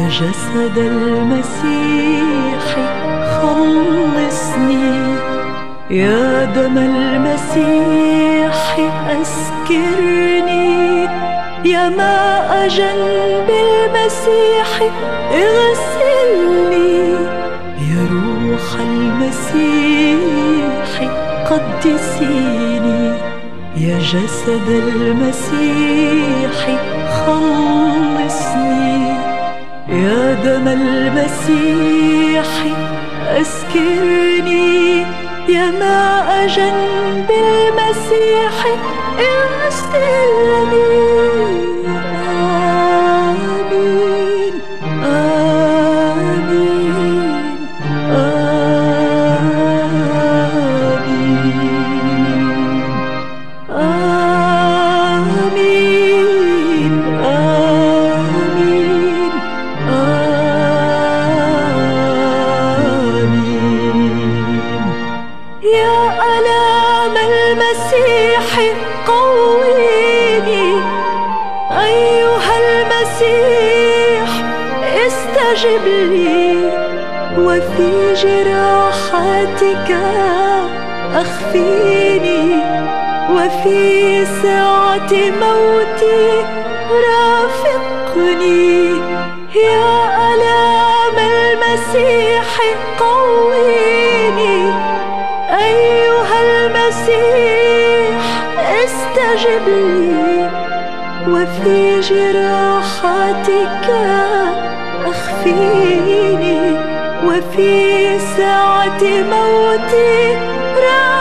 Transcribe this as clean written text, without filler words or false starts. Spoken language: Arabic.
جسد المسيح خلصني، يا دم المسيح أسكرني، يا ماء جنب المسيح اغسلني، يا روح المسيح قدسيني، يا جسد المسيح خلصني، يا دم المسيح أسكرني، يا ماء جنب المسيح اغسلني. آمين آمين آمين آمين آمين آمين. يا آلام المسيح قويني، أيها المسيح استجب لي، وفي جراحاتك أخفيني، وفي ساعة موتي رافقني. يا آلام المسيح قويني، أيها المسيح استجب لي، وفي جراحاتك أخفيني، وفي ساعة موتي